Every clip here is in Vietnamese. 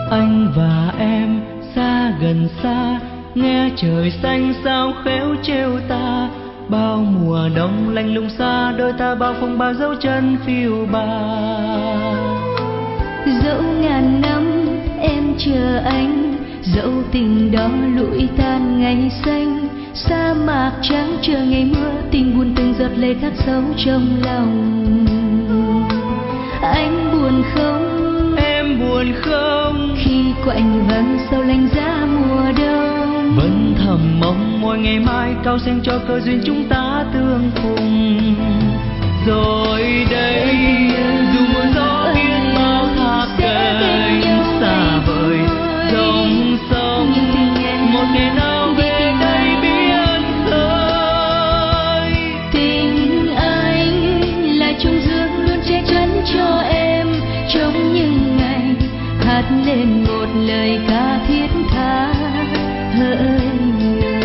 Anh và em xa gần xa, nghe trời xanh sao khéo trêu ta. Bao mùa đông lạnh lùng xa, đôi ta bao phong ba dấu chân phiêu bạt. Dẫu ngàn năm em chờ anh, dẫu tình đó lụi tan ngày xanh. Sa mạc trắng chờ ngày mưa, tình buồn từng giọt lệ khắc sâu trong lòng. Anh buồn không, em buồn không, khi quạnh vắng sau lạnh giá mùa đông. vẫn thầm mong mỗi ngày mai cao xanh cho cơ duyên chúng ta tương phùng. Rồi đây dù mưa gió biết bao thác cánh xa vời dòng sông, một ngày nào về đây biển khơi. Tình anh là trung dương luôn che chắn cho em trong những ngày hát lên một lời ca thiết tha hỡi người.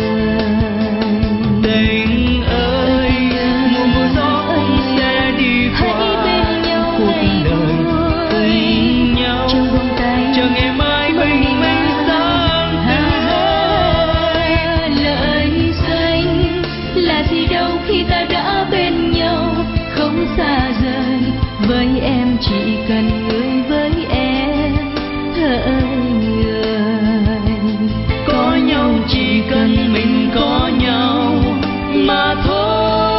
Tình ơi, mùa mưa gió cũng sẽ đi qua, cuộc đời cùng nhau chờ ngày mai bình minh sáng tươi. Lời xanh là gì đâu khi ta đã bên nhau, không xa rời với em chỉ cần người với em hỡi người. Có nhau chỉ cần mình có nhau mà thôi.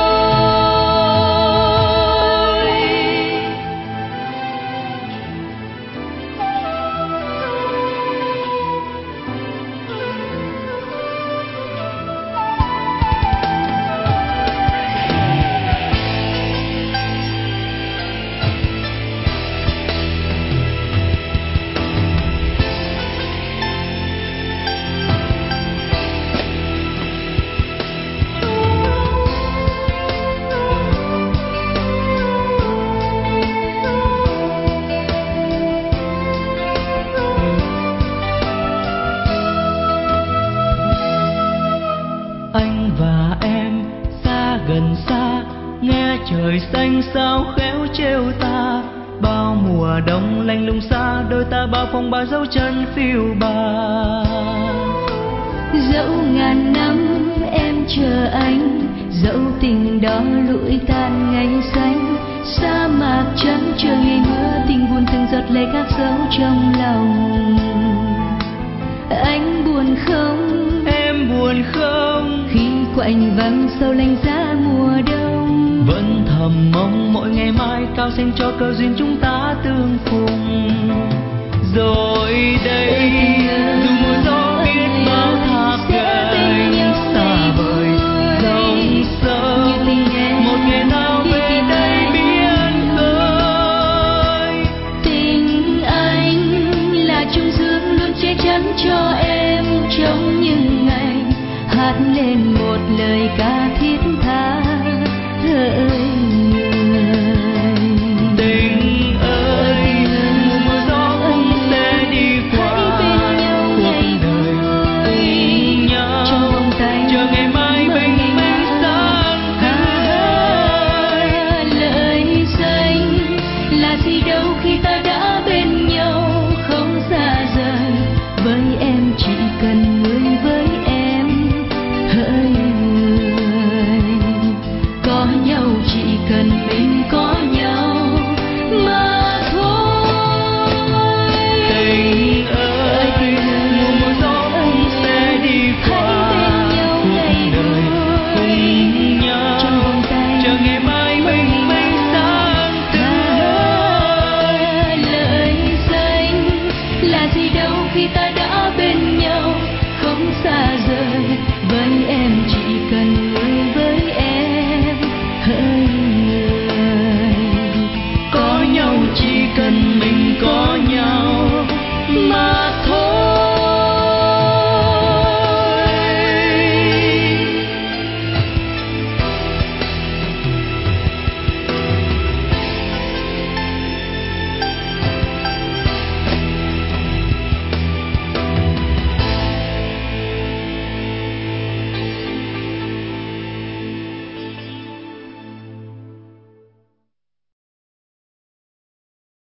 Anh và em xa gần xa, nghe trời xanh sao khéo trêu ta. Bao mùa đông lạnh lùng xa, đôi ta bao phong ba dấu chân phiêu bạt. Dẫu ngàn năm em chờ anh, dẫu tình đó lụi tan ngày xanh. Sa mạc trắng chờ ngày mưa, tình buồn từng giọt lệ khắc sâu trong lòng. Anh buồn không, em buồn không, khi quạnh vắng sau lạnh giá mùa đông. vẫn thầm mong mỗi ngày mai cao xanh cho cơ duyên chúng ta tương phùng. Rồi đây dù mưa gió biết bao thác cánh xa vời dòng sông, một ngày nào về đây biển khơi. Tình anh là trung dương luôn che chắn cho em trong những ngày hát lên một lời ca thiết tha hỡi người. Tình ơi, mùa mưa gió cũng sẽ đi qua, cuộc đời cùng nhau chờ ngày mai bình minh sáng tươi. Lời xanh là gì đâu khi ta đã bên nhau, không xa rời với em chỉ cần người với em hỡi người. Có nhau chỉ cần mình có nhau mà thôi. Tình ơi, mùa mưa gió cũng sẽ đi qua, cuộc đời cùng nhau chờ ngày mai bình minh sáng tươi. Lời xanh là gì đâu khi ta